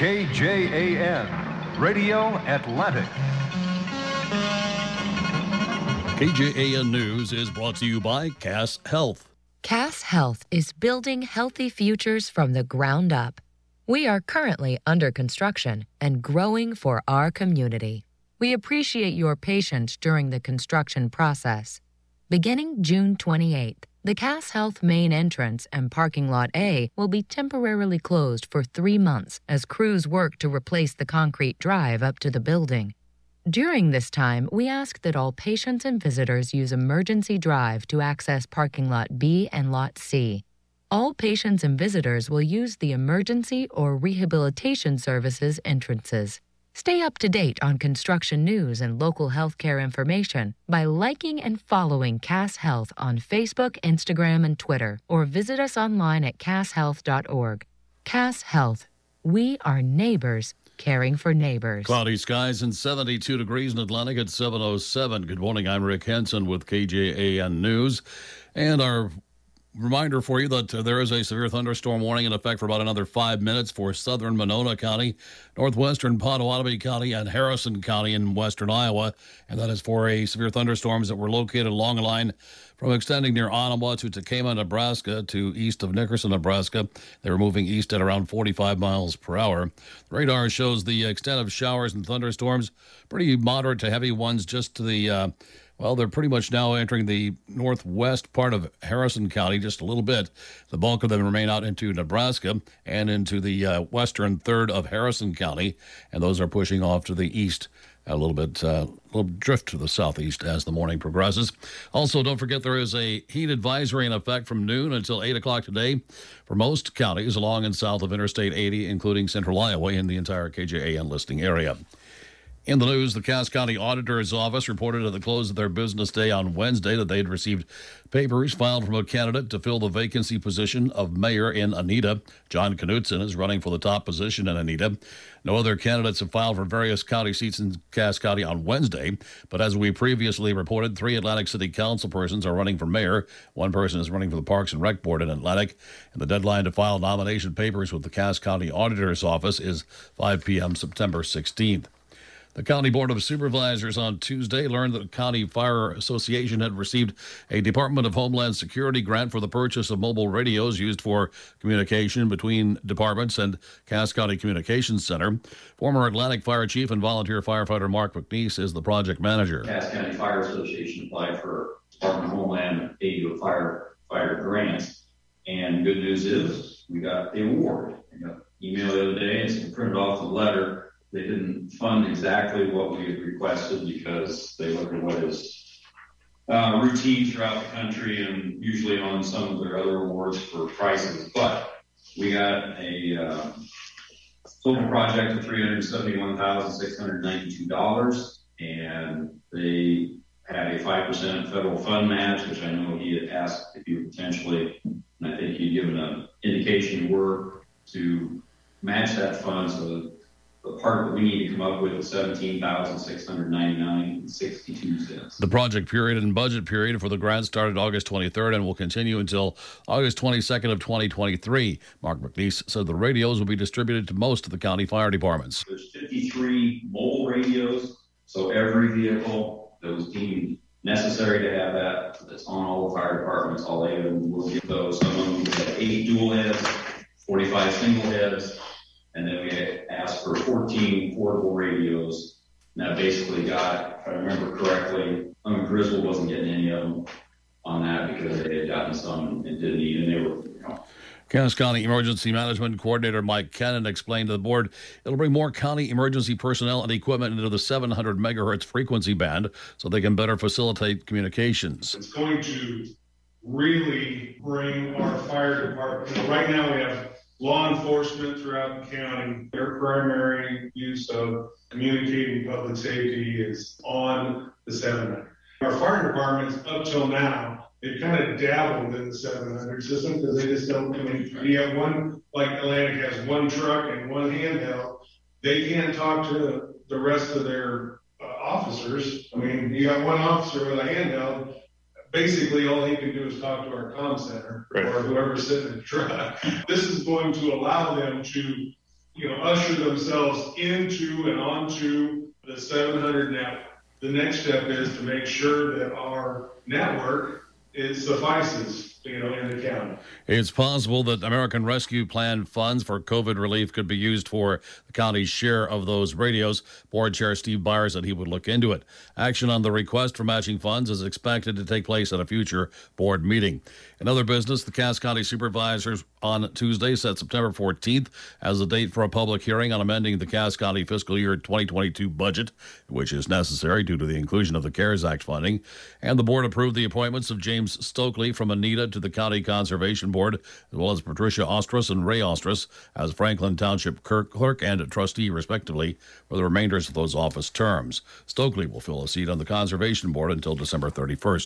KJAN, Radio Atlantic. KJAN News is brought to you by Cass Health. Cass Health is building healthy futures from the ground up. We are currently under construction and growing for our community. We appreciate your patience during the construction process. Beginning June 28th, the Cass Health main entrance and parking lot A will be temporarily closed for 3 months as crews work to replace the concrete drive up to the building. During this time, we ask that all patients and visitors use emergency drive to access parking lot B and lot C. All patients and visitors will use the emergency or rehabilitation services entrances. Stay up to date on construction news and local healthcare information by liking and following Cass Health on Facebook, Instagram, and Twitter, or visit us online at casshealth.org. Cass Health. We are neighbors caring for neighbors. Cloudy skies and 72 degrees in Atlantic at 7:07. Good morning. I'm Rick Henson with KJAN News. And our reminder for you that there is a severe thunderstorm warning in effect for about another 5 minutes for southern Monona County, northwestern Potawatomi County, and Harrison County in western Iowa. And that is for a severe thunderstorms that were located along a line from extending near Ottawa to Takema, Nebraska to east of Nickerson, Nebraska. They were moving east at around 45 miles per hour. The radar shows the extent of showers and thunderstorms, pretty moderate to heavy ones just to the well, they're pretty much now entering the northwest part of Harrison County, just a little bit. The bulk of them remain out into Nebraska and into the western third of Harrison County, and those are pushing off to the east a little bit, little drift to the southeast as the morning progresses. Also, don't forget there is a heat advisory in effect from noon until 8 o'clock today for most counties along and south of Interstate 80, including central Iowa in the entire KJAN listing area. In the news, the Cass County Auditor's Office reported at the close of their business day on Wednesday that they had received papers filed from a candidate to fill the vacancy position of mayor in Anita. John Knutson is running for the top position in Anita. No other candidates have filed for various county seats in Cass County on Wednesday, but as we previously reported, 3 Atlantic City Council persons are running for mayor. 1 person is running for the Parks and Rec Board in Atlantic, and the deadline to file nomination papers with the Cass County Auditor's Office is 5 p.m. September 16th. The County Board of Supervisors on Tuesday learned that the County Fire Association had received a Department of Homeland Security grant for the purchase of mobile radios used for communication between departments and Cass County Communications Center. Former Atlantic Fire Chief and volunteer firefighter Mark McNeese is the project manager. Cass County Fire Association applied for Department of Homeland aid firefighter grants, and good news is we got the award. I got an email the other day and some printed off the letter. They didn't fund exactly what we had requested because they look at what is routine throughout the country and usually on some of their other awards for prices. But we got a total project of $371,692, and they had a 5% federal fund match, which I know he had asked if you potentially, and I think he'd given an indication you were to match that fund. So the part that we need to come up with is $17,699.62. The project period and budget period for the grant started August 23rd and will continue until August 22nd of 2023. Mark McNeese said the radios will be distributed to most of the county fire departments. There's 53 mobile radios, so every vehicle that was deemed necessary to have that's on all the fire departments, all 8 of them will get those. Some of them have 8 dual heads, 45 single heads. And then we asked for 14 portable radios. And that basically got, if I remember correctly, Griswold wasn't getting any of them on that because they had gotten some and didn't need, and they were, Cass County Emergency Management Coordinator Mike Cannon explained to the board it'll bring more county emergency personnel and equipment into the 700 megahertz frequency band so they can better facilitate communications. It's going to really bring our fire department. Right now we have law enforcement throughout the county. Their primary use of communicating public safety is on the 700. Our fire departments, up till now, they've kind of dabbled in the 700 system because they just don't come in. You have one, like Atlantic has one truck and one handheld. They can't talk to the rest of their officers. I mean, you got one officer with a handheld. Basically, all he can do is talk to our comm center or whoever's sitting in the truck. This is going to allow them to usher themselves into and onto the 700 network. The next step is to make sure that our network suffices, in the county. It's possible that American Rescue Plan funds for COVID relief could be used for the county's share of those radios. Board Chair Steve Byers said he would look into it. Action on the request for matching funds is expected to take place at a future board meeting. In other business, the Cass County Supervisors on Tuesday set September 14th as the date for a public hearing on amending the Cass County fiscal year 2022 budget, which is necessary due to the inclusion of the CARES Act funding. And the board approved the appointments of James Stokely from Anita to the County Conservation Board, as well as Patricia Ostras and Ray Ostras as Franklin Township clerk and trustee, respectively, for the remainders of those office terms. Stokely will fill a seat on the Conservation Board until December 31st,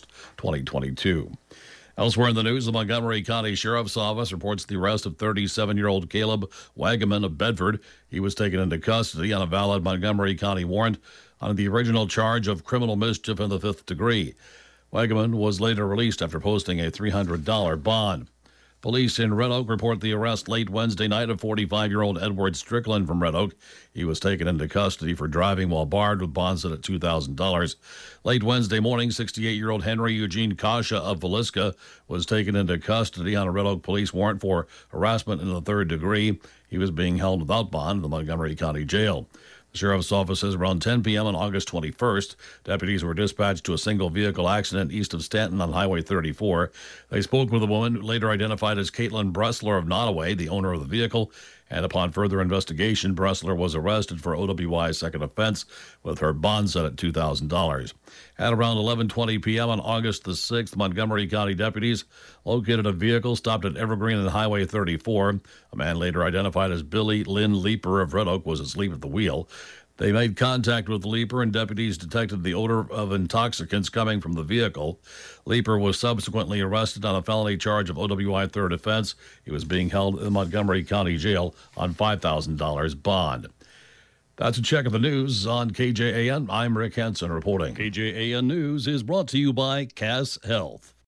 2022. Elsewhere in the news, the Montgomery County Sheriff's Office reports the arrest of 37-year-old Caleb Wagaman of Bedford. He was taken into custody on a valid Montgomery County warrant on the original charge of criminal mischief in the 5th degree. Wagaman was later released after posting a $300 bond. Police in Red Oak report the arrest late Wednesday night of 45-year-old Edward Strickland from Red Oak. He was taken into custody for driving while barred with bonds set at $2,000. Late Wednesday morning, 68-year-old Henry Eugene Kasha of Villisca was taken into custody on a Red Oak police warrant for harassment in the 3rd degree. He was being held without bond in the Montgomery County Jail. The Sheriff's Office says around 10 p.m. on August 21st, deputies were dispatched to a single vehicle accident east of Stanton on Highway 34. They spoke with a woman later identified as Caitlin Bressler of Nottoway, the owner of the vehicle, and upon further investigation, Bressler was arrested for OWI's second offense with her bond set at $2,000. At around 11:20 p.m. on August the 6th, Montgomery County deputies located a vehicle stopped at Evergreen and Highway 34. A man later identified as Billy Lynn Leeper of Red Oak was asleep at the wheel. They made contact with Leeper, and deputies detected the odor of intoxicants coming from the vehicle. Leeper was subsequently arrested on a felony charge of OWI third offense. He was being held in the Montgomery County Jail on $5,000 bond. That's a check of the news on KJAN. I'm Rick Henson reporting. KJAN News is brought to you by Cass Health.